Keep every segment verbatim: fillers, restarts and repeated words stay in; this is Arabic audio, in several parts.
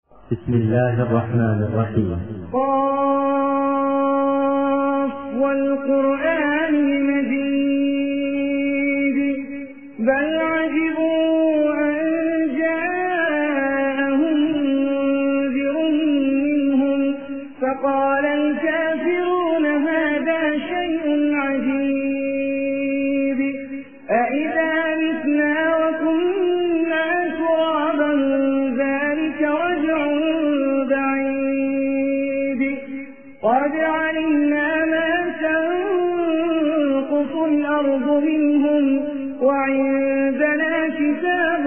بسم الله الرحمن الرحيم. قاف والقرآن المجيد بل عجبوا أن جاءهم منذر منهم فقال الكافرون هذا شيء عجيب أإذا متنا وكنا ترابا ذلك رجع بعيد قد علمنا ما تنقص الأرض منهم وعندنا كتاب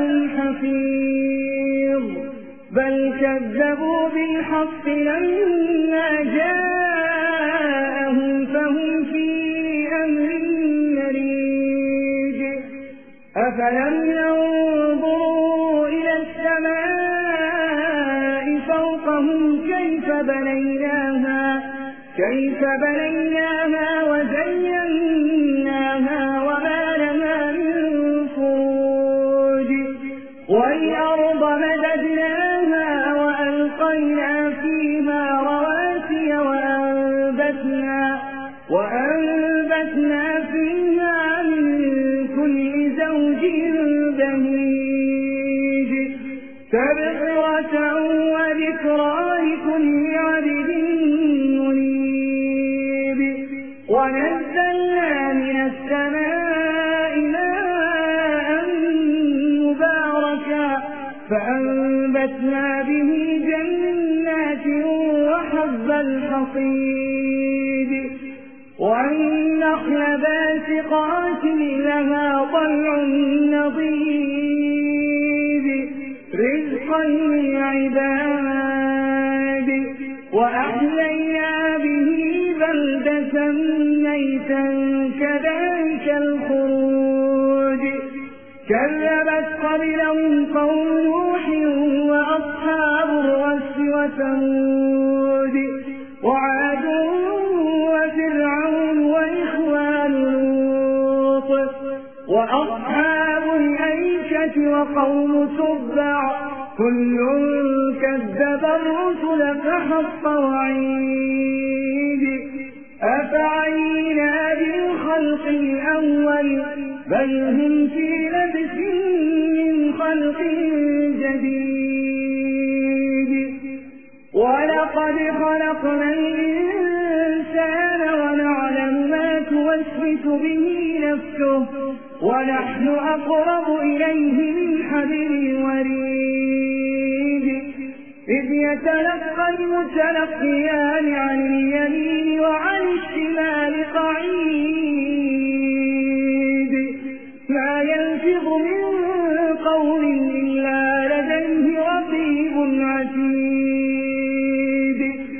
حفيظ بل كذبوا بالحق لما جاءهم فهم في أمر مريج أفلم ينظروا إلى السماء فوقهم كيف بنيناها كيف بنيناها وزيناها وما لها من فروج والأرض مددناها وألقينا فيها رواسي وأنبتنا وأنبتنا فيها من كل زوج بهيج تبصرة وذكرى لكل عبد منيب ونزلنا من السماء ماء مباركا فأنبتنا به جنات وحب الحصيد والنخل باسقات لها طلع نضيد رزقا للعباد وأحيينا به بلدة ميتا كذلك الخروج كذبت قبلهم قوم نوح وأصحاب الرس وثمود وعاد وفرعون وإخوان لوط وأصحاب الأيكة وقوم تبع كل كذب الرسل فحق وعيد أفعينا بالخلق الأول بل هم في لبس من خلق جديد ولقد خلقنا الإنسان ونعلم ما توسوس به نفسه ونحن أقرب إليه من حبل الوريد إذ يتلقى المتلقيان عن اليمين وعن الشمال قعيد ما يلفظ من قول إلا لديه رقيب عتيد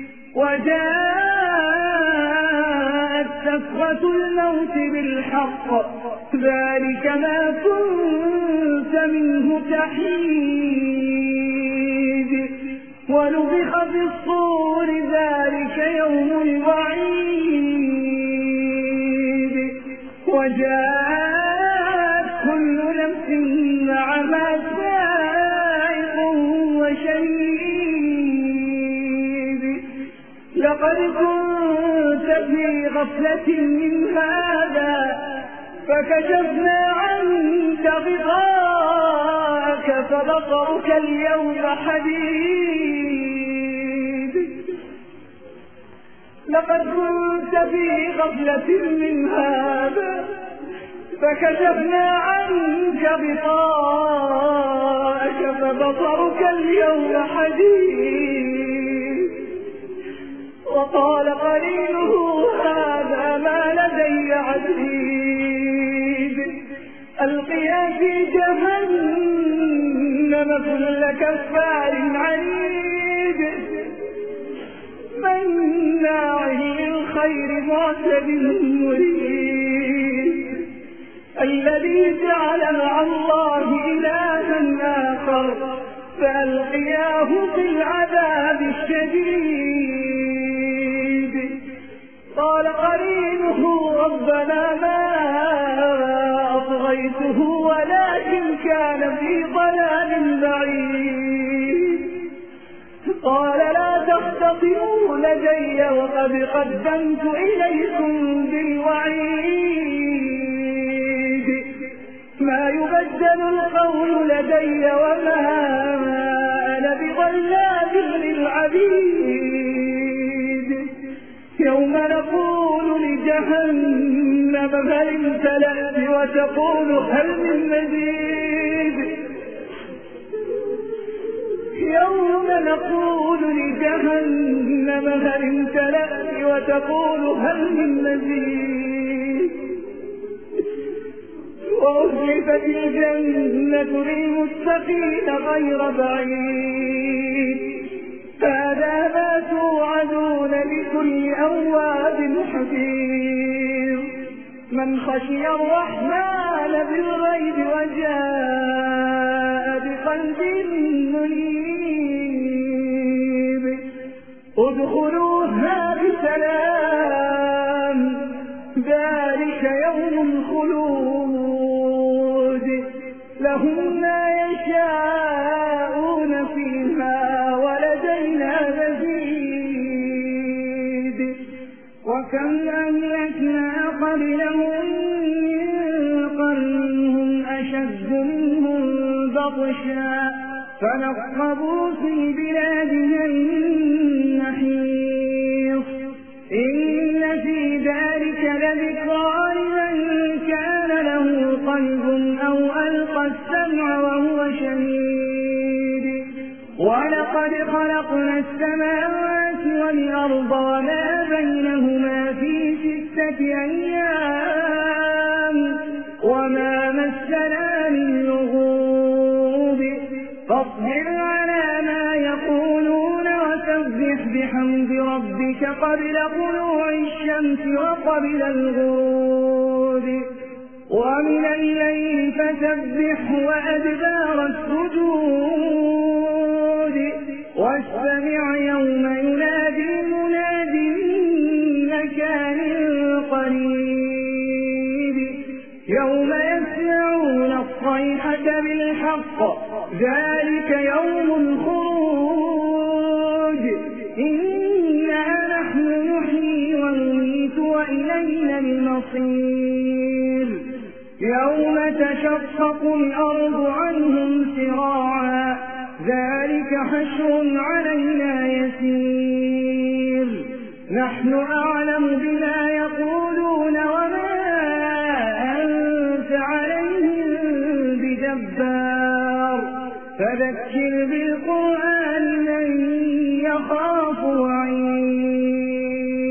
وجاءت سكرة الموت بالحق ذلك ما كنت منه تحيد ونفخ في الصور ذلك يوم الوعيد وجاءت كل نفس معها سائق وشهيد لقد كنت في غفلة من هذا فكشفنا عنك غطاءك فبصرك اليوم حديد لقد كنت في غفلة من هذا فكشفنا عنك غطاءك فبصرك اليوم حديد وقال قرينه هذا ما لدي عتيد ألقيا في جهنم كل كفار عنيد مناع للخير معتد مريد الذي جعل مع الله إلها آخر فألقياه في العذاب الشديد قال قرينه ربنا ما أطغيته ولكن كان في ضلال بعيد تختصموا لدي وقد قدمت إليكم بالوعيد ما يبدل القول لدي وما أنا بظلام للعبيد يوم نقول لجهنم هل امتلأت وتقول هل من مزيد يوم نقول لجهنم هل امتلأت وتقول هل من مزيد وأزلفت الجنة للمتقين غير بعيد هذا ما توعدون لكل أواب حفيظ من خشي الرحمن بالغيب وجاء بقلب منيب ادخلوها بسلام ذلك يوم الخلود لهم ما يشاءون فيها ولدينا مزيد وكم أهلكنا قبلهم من قرن هم أشد منهم بطشا فنقبوا في البلاد هل محيص إن في ذلك لذكرى لمن كان له قلب أو ألقى السمع وهو شهيد ولقد خلقنا السماوات والأرض وما بينهما في ستة أيام وما مسنا من لغوب فاصبر على ما يقولون وسبح بحمد ربك قبل طلوع الشمس وقبل الغروب ومن الليل فسبح وأدبار السجود واستمع يوم ينادي مناد مكان قريب يوم يسمعون الصيحة بالحق ذلك يوم الخروج إنا نحن نحيي ونميت وإلينا المصير يوم تشقق الأرض عنهم سراعا ذلك حشر علينا يسير نحن أعلم بما يقولون وما أنت عليهم بجبار فذكر بالقرآن من يخاف